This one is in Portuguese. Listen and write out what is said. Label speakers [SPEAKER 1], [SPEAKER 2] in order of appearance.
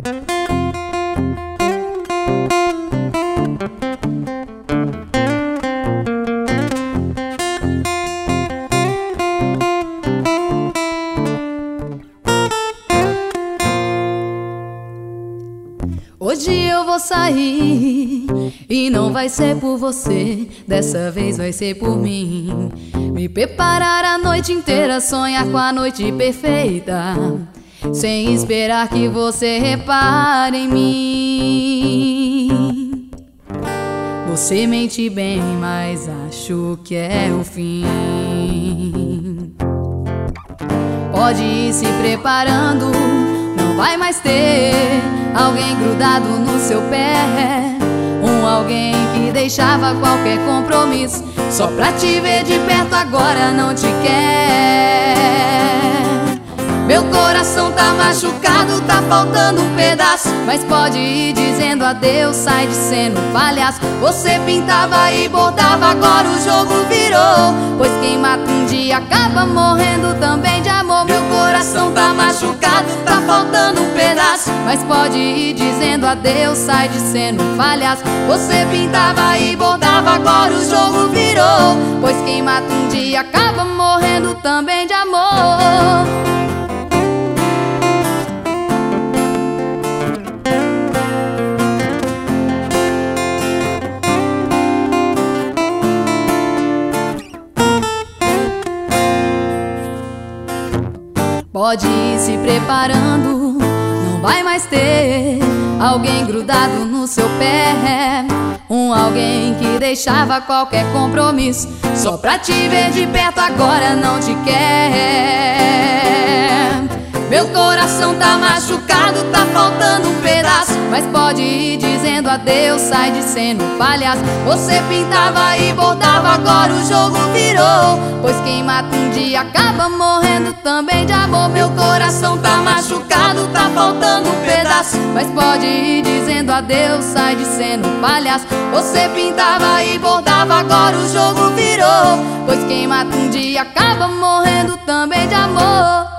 [SPEAKER 1] Hoje eu vou sair e não vai ser por você, dessa vez vai ser por mim. Me preparar a noite inteira, sonhar com a noite perfeita, sem esperar que você repare em mim. Você mente bem, mas acho que é o fim. Pode ir se preparando, não vai mais ter alguém grudado no seu pé, alguém que deixava qualquer compromisso só pra te ver de perto, agora não te quer. Meu coração tá machucado, tá faltando um pedaço, mas pode ir dizendo adeus, sai de cena um palhaço. Você pintava e bordava, agora o jogo virou, pois quem mata um dia acaba morrendo também de amor. Meu coração tá machucado, tá faltando um pedaço, mas pode ir dizendo adeus, sai de cena um palhaço. Você pintava e bordava, agora o jogo virou, pois quem mata um dia acaba morrendo também de amor. Pode ir se preparando, não vai mais ter alguém grudado no seu pé, alguém que deixava qualquer compromisso só pra te ver de perto, agora não te quer. Meu coração tá machucado, tá faltando um pedaço, mas pode ir dizendo adeus, sai de cena um palhaço. Você pintava e bordava, agora o jogo virou, pois quem mata um dia acaba morrendo também de amor. Meu coração tá machucado, tá faltando um pedaço, mas pode ir dizendo adeus, sai de cena um palhaço. Você pintava e bordava, agora o jogo virou, pois quem mata um dia acaba morrendo também de amor.